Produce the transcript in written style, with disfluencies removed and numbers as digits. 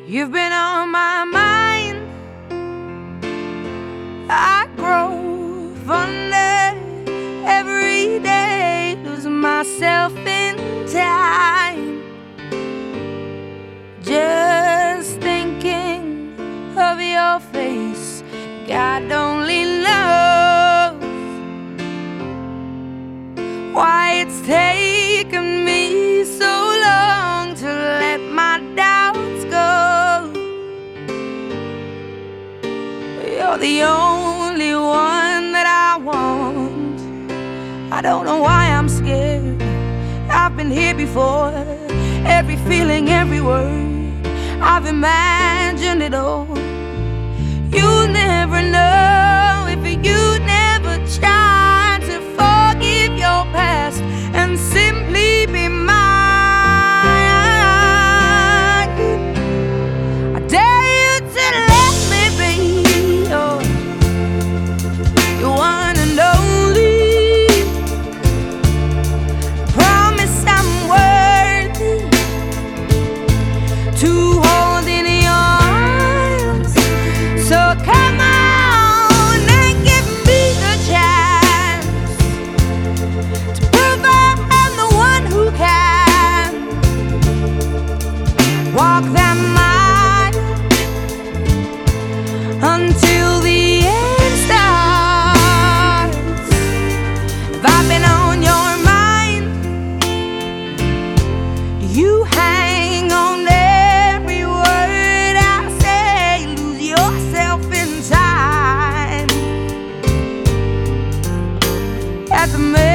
You've been on my mind. I grow fonder every day, losing myself in time. Just thinking of your face, God only knows why it's taken me so long to let my doubts go. You're the only one that I want. I don't know why I'm scared. I've been here before. Every feeling, every word, I've imagined it all. You'll never know if you never try to forgive your past and simply be mine. I dare you to let me be your one and only. Promise I'm worthy to hold in your arms. So come on and give me the chance to prove I'm the one who can walk that mile until the end starts. If I've been on your mind, you hang on every word I say. Lose yourself in time at the